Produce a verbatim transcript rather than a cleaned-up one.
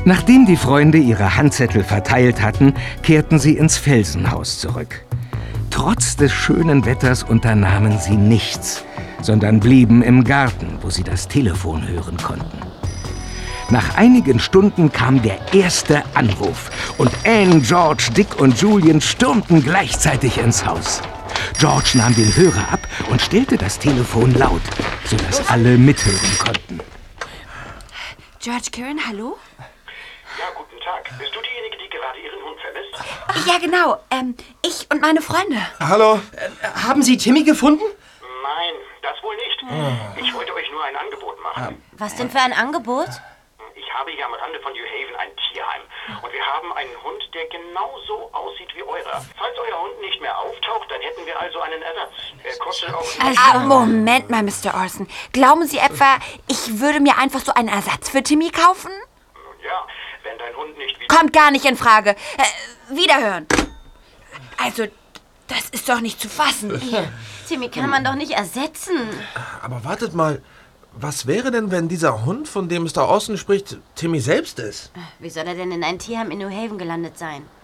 Nachdem die Freunde ihre Handzettel verteilt hatten, kehrten sie ins Felsenhaus zurück. Trotz des schönen Wetters unternahmen sie nichts, sondern blieben im Garten, wo sie das Telefon hören konnten. Nach einigen Stunden kam der erste Anruf und Anne, George, Dick und Julian stürmten gleichzeitig ins Haus. George nahm den Hörer ab und stellte das Telefon laut, sodass alle mithören konnten. George Kieran, hallo? Ja, guten Tag. Bist du diejenige, die gerade ihren Hund vermisst? Ja, genau. Ähm, ich und meine Freunde. Hallo? Äh, haben Sie Timmy gefunden? Nein, das wohl nicht. Oh. Ich wollte euch nur ein Angebot machen. Was denn für ein Angebot? Ich habe hier am Rande von New Haven ein Tierheim. Und wir haben einen Hund, der genauso aussieht wie eurer. Falls euer Hund nicht mehr auftaucht, dann hätten wir also einen Ersatz. Er kostet auch... Also, Moment mal, Mister Orson. Glauben Sie etwa, ich würde mir einfach so einen Ersatz für Timmy kaufen? Nun ja, wenn dein Hund nicht wieder... Kommt gar nicht in Frage. Äh, wiederhören. Also, das ist doch nicht zu fassen. Ja, Timmy kann man doch nicht ersetzen. Aber wartet mal, was wäre denn, wenn dieser Hund, von dem Mister Orson spricht, Timmy selbst ist? Wie soll er denn in ein Tierheim in New Haven gelandet sein?